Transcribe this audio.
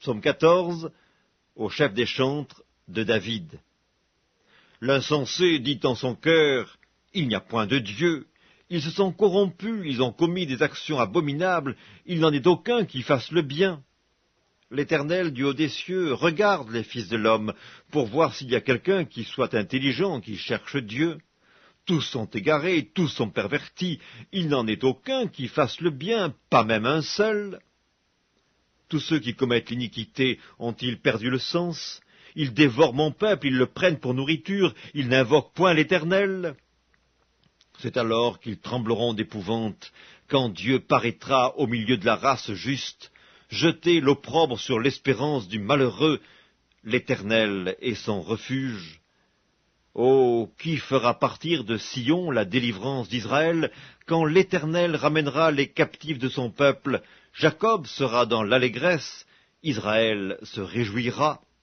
Psaume 14, au chef des chantres de David. L'insensé dit en son cœur, « Il n'y a point de Dieu. » Ils se sont corrompus, ils ont commis des actions abominables, il n'en est aucun qui fasse le bien. L'Éternel du haut des cieux regarde les fils de l'homme pour voir s'il y a quelqu'un qui soit intelligent, qui cherche Dieu. Tous sont égarés, tous sont pervertis, il n'en est aucun qui fasse le bien, pas même un seul. Tous ceux qui commettent l'iniquité ont-ils perdu le sens? Ils dévorent mon peuple, ils le prennent pour nourriture, ils n'invoquent point l'Éternel. C'est alors qu'ils trembleront d'épouvante, quand Dieu paraîtra au milieu de la race juste, jeter l'opprobre sur l'espérance du malheureux, l'Éternel est son refuge. Oh, qui fera partir de Sion la délivrance d'Israël, quand l'Éternel ramènera les captifs de son peuple? Jacob sera dans l'allégresse, Israël se réjouira.